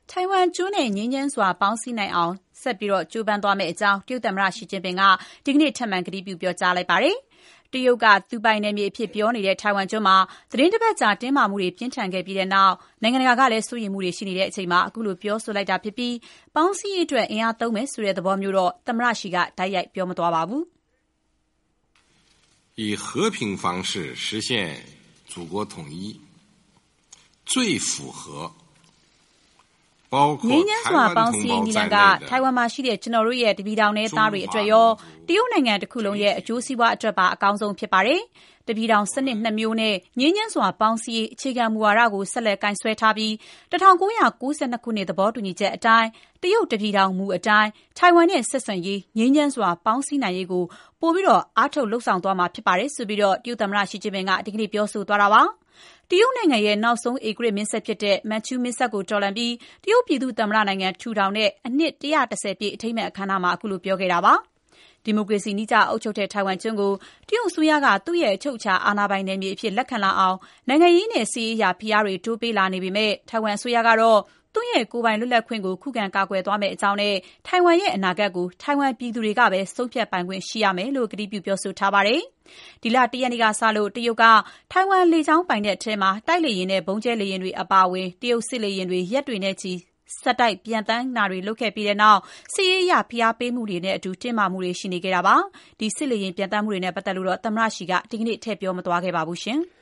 ထိုင်ဝမ်ကျွန်းနဲ့ငြိမ်းချမ်းစွာပေါင်းစည်းနိုင်အောင်ဆက်ပြီးကြိုးပမ်းသွားမယ့်အကြောင်းတရုတ်သမ္မတရှီကျင့်ပင်ကဒီကနေ့ထပ်မံကတိပြုပြောကြားလိုက်ပါတယ်။တရုတ်ကသူပိုင်နယ်မြေအဖြစ်ပြောနေတဲ့ထိုင်ဝမ်ကျွန်းမှာသတင်းတစ်ပတ်ကြာတင်းမာမှုတွေပြင်းထန်ခဲ့ပြီးတဲ့နောက်နိုင်ငံတကာကလည်းစိုးရိမ်မှုတွေရှိနေတဲ့အချိန်မှာအခုလိုပြောဆိုလိုက်တာဖြစ်ပြီးပေါင်းစည်းရေးအတွက်အင်အားသုံးမယ်ဆိုတဲ့သဘောမျိုးတော့သမ္မတရှီကတိုက်ရိုက်ပြောမသွားပါဘူး။以和平方式实现祖国统一最符合ငြိမ်းချမ်းစွာပေါင်းစည်းရေးနည်းလမ်းကထိုင်ဝမ်မှာရှိတဲ့ကျွန်တော်တို့ရဲ့တပြည်ထောင်နဲ့သားတွေအတွက်ရောတရုတ်နိုင်ငံတစ်ခုလုံးရဲ့အကျိုးစီးပွားအတွက်ပါအကောင်းဆုံးဖြစ်ပါတယ်။တပြည်ထောင်စနစ်2မျိုးနဲ့ငြိမ်းချမ်းစွာပေါင်းစည်းရေးအခြေခံမူဝါဒကိုဆက်လက်ကင်ဆွဲထားပြီး1992ခုနှစ်သဘောတူညီချက်အတိုင်းတရုတ်တပြည်ထောင်မူအတိုင်းထိုင်ဝမ်နဲ့ဆက်ဆံရေးငြိမ်းချမ်းစွာပေါင်းစည်းနိုင်ရေးကိုပိုပြီးအားထုတ်လှုပ်ဆောင်သွားမှာဖြစ်ပါတယ်ဆိုပြီးတရုတ်သမ္မတရှီကျင့်ပင်ကဒီကနေ့ပြောဆိုသွားတာပါ။တရုတ်နိုင်ငံရဲ့နောက်ဆုံးဧကရာဇ်မင်းဆက်ဖြစ်တဲ့မန်ချူးမင်းဆက်ကိုတော်လှန်ပြီးတရုတ်ပြည်သူ့သမ္မတနိုင်ငံထူထောင်တဲ့အနှစ်110ပြည့်အထိမ်းအမှတ်အခမ်းအနားမှာအခုလိုပြောခဲ့တာပါ။ဒီမိုကရေစီနည်းကျအုပ်ချုပ်တဲ့ထိုင်ဝမ်ကျွန်းကိုတရုတ်အစိုးရကသူ့ရဲ့အချုပ်အခြာအာဏာပိုင်နယ်မြေအဖြစ်လက်ခံလာအောင်နိုင်ငံရေးနဲ့စီးရေးရာဖိအားတွေတိုးပေးလာနေပေမဲ့ထိုင်ဝမ်အစိုးရကတော့သူ့ရဲ့ကိုယ်ပိုင်လွတ်လပ်ခွင့်ကိုခုခံကာကွယ်သွားမယ့်အကြောင်းနဲ့ထိုင်ဝမ်ရဲ့အနာဂတ်ကိုထိုင်ဝမ်ပြည်သူတွေကပဲဆုံးဖြတ်ပိုင်ခွင့်ရှိရမယ်လို့ကတိပြုပြောဆိုထားပါတယ်။ဒီလ1ရက်နေ့ကစလို့တရုတ်ကထိုင်ဝမ်လေကြောင်းပိုင်နက်ထဲမှာတိုက်လေယာဉ်နဲ့ဘုံကျဲလေယာဉ်တွေအပါအဝင်တရုတ်စစ်လေယာဉ်တွေရက်တွေနဲ့ချီဆက်တိုက်ပြန်တန်းတာတွေလုပ်ခဲ့ပြီးတဲ့နောက်စစ်ရေးအရဖိအားပေးမှုတွေနဲ့အတူတင်းမာမှုတွေရှိနေခဲ့တာပါ။ဒီစစ်လေယာဉ်ပြန်တန်းမှုတွေနဲ့ပတ်သက်လို့တော့သမ္မတရှီကဒီကနေ့ထည့်ပြောမသွားခဲ့ပါဘူးရှင်။